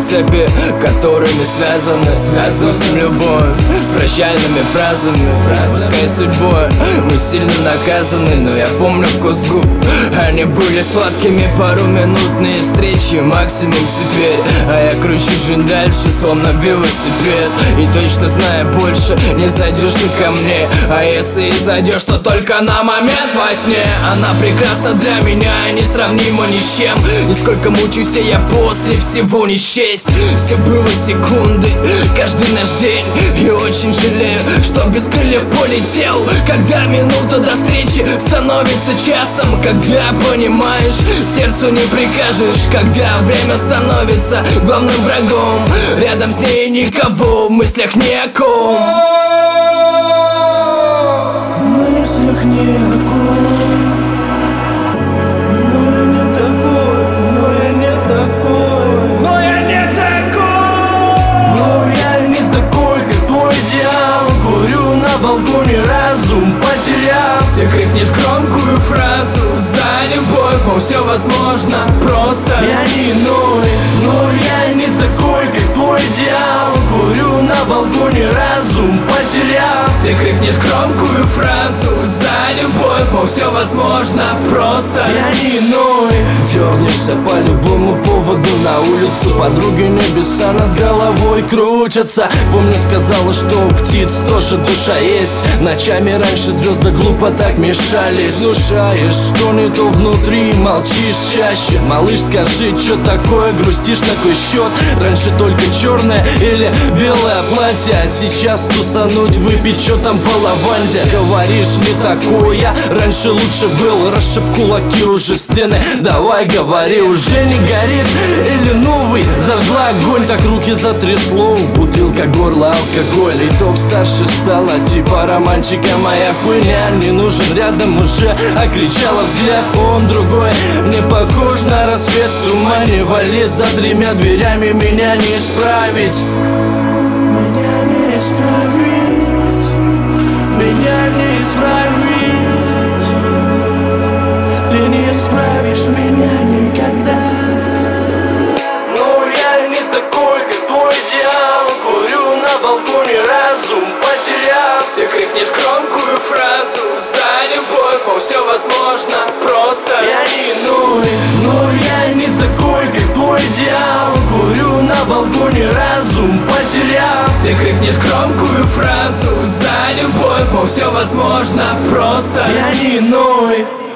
цепи, которыми связаны Пустим любовь с прощальными фразами. Пускай судьбой мы сильно наказаны, но я помню вкус губ. Они были сладкими, пару-минутные встречи, максимум теперь. А я кручу жизнь дальше, словно велосипед. И точно знаю, больше не зайдешь ты ко мне. А если и зайдешь, то только на момент во сне. Она прекрасна для меня и несравнима ни с чем. И сколько мучился я после всего не счесть. Все было секунды, каждый наш день. И очень жалею, что без крыльев полетел. Когда минута до встречи становится часом. Когда понимаешь, сердцу не прикажешь. Когда время становится главным врагом. Рядом с ней никого, в мыслях ни о ком. В мыслях ни о ком. Но я не такой, но я не такой, но я не такой. но я не такой, как твой идеал. Курю на балконе, разум потеряв. Ты крикнешь громкую фразу: за любовь, мол, все возможно, просто Я не иной, но я не такой, как твой идеал. Курю на балконе, разум потеряв. Ты крикнешь громкую фразу: за любовь, мол, все возможно, просто Я не иной. Дернешься по любому поводу на улицу. Подруги небеса над головой крутятся. Помню, сказала, что у птиц тоже душа есть. Ночами раньше звезды глупо так мешались. Внушаешь, что не то внутри, молчишь чаще. Малыш, скажи, что такое, грустишь на кой счет? Раньше только черное или белое платье, а сейчас тусануть, выпить, что там по лаванде. Говоришь, не такой я, раньше лучше был. Расшиб кулаки уже в стены, давай говори, уже не горит или новый? Зажгла огонь, так руки затрясло. Бутылка, горло, алкоголь. Итог старше стала, типа романтика моя хуйня. Не нужен рядом уже, а кричала взгляд. Он другой, не похож на рассвет в тумане. Вали за тремя дверями, меня не исправить. Меня не исправить, меня не исправить. Ты не исправишь меня никогда. Но я не такой, как твой идеал. Курю на балконе, разум потеряв. Ты крикнешь громкую фразу: за любовь, мол, все возможно, просто Я не иной, но я не такой, как твой идеал. Курю на балконе, разум потеряв. Ты крикнешь громкую фразу: за любовь, мол, все возможно, просто Я не иной.